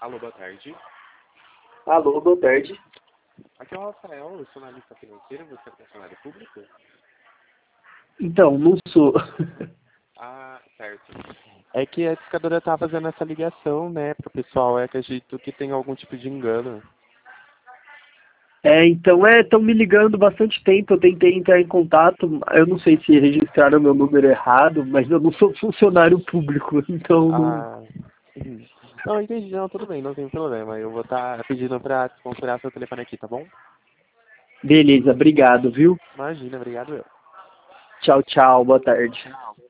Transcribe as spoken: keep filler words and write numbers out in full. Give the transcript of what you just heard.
Alô, boa tarde. Alô, boa tarde. Aqui é o Rafael, eu sou analista financeiro, você é funcionário público? Então, não sou. Ah, certo. É que a discadora tá fazendo essa ligação, né, pro pessoal, é acredito que tem algum tipo de engano. É, então, é, estão me ligando bastante tempo, eu tentei entrar em contato, eu não sei se registraram meu número errado, mas eu não sou funcionário público, então não... Ah, uhum. Não, entendi, não, tudo bem, não tem problema. Eu vou estar pedindo pra desconsiderar seu telefone aqui, tá bom? Beleza, obrigado, viu? Imagina, obrigado eu. Tchau, tchau, boa tarde.